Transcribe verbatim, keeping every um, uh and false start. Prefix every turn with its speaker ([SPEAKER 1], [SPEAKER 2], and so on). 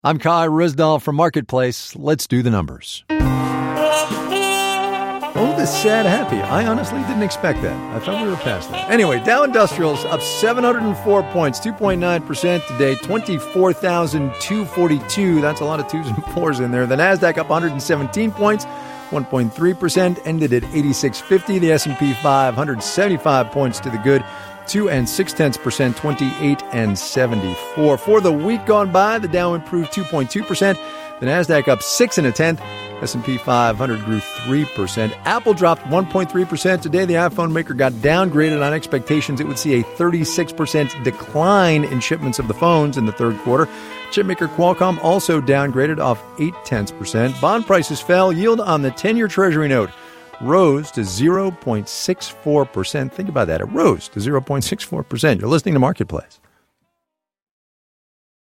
[SPEAKER 1] I'm Kai Risdahl from Marketplace. Let's do the numbers. Oh, the sad happy. I honestly didn't expect that. I thought we were past that. Anyway, Dow Industrials up seven hundred four points, two point nine percent today, twenty-four thousand two hundred forty-two. That's a lot of twos and fours in there. The NASDAQ up one hundred seventeen points, one point three percent, ended at eighty-six fifty. The S and P five hundred seventy-five points to the good, two and six tenths percent, twenty-eight and seventy-four. For the week gone by, the Dow improved two point two percent. The NASDAQ up six and a tenth. S and P five hundred grew three percent. Apple dropped one point three percent today. The iPhone maker got downgraded on expectations it would see a thirty-six percent decline in shipments of the phones in the third quarter. Chipmaker Qualcomm also downgraded off eight tenths percent. Bond prices fell. Yield on the ten-year Treasury note rose to zero point six four percent. Think about that. It rose to zero point six four percent. You're listening to Marketplace.